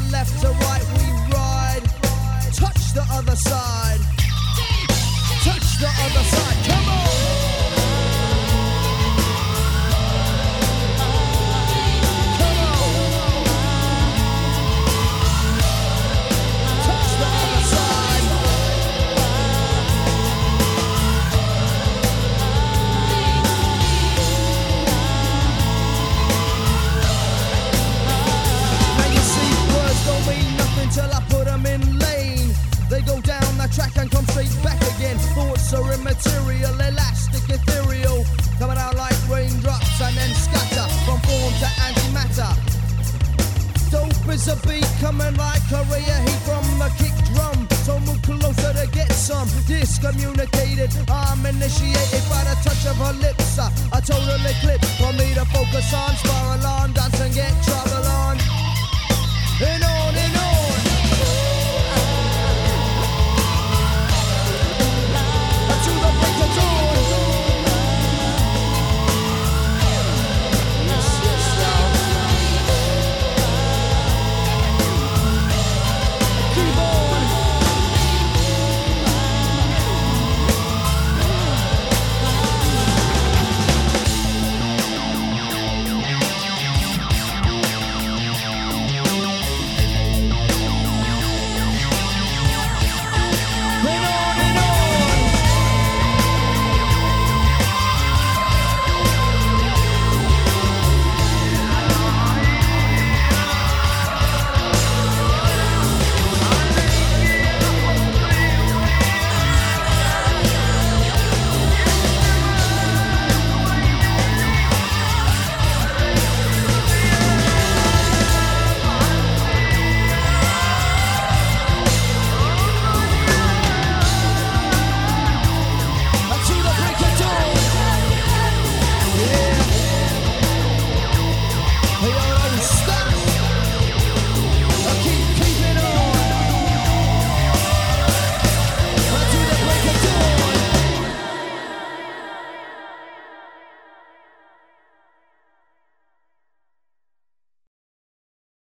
left to right we ride. Touch the other side. Touch the other side. Come on. Till I put them in lane. They go down the track and come straight back again. Thoughts are immaterial, elastic, ethereal, coming out like raindrops and then scatter from form to antimatter. Dope is a beat coming like career heat from the kick drum. So move closer to get some discommunicated. I'm initiated by the touch of her lips. A total eclipse for me to focus on, spiral on, dance and get drunk.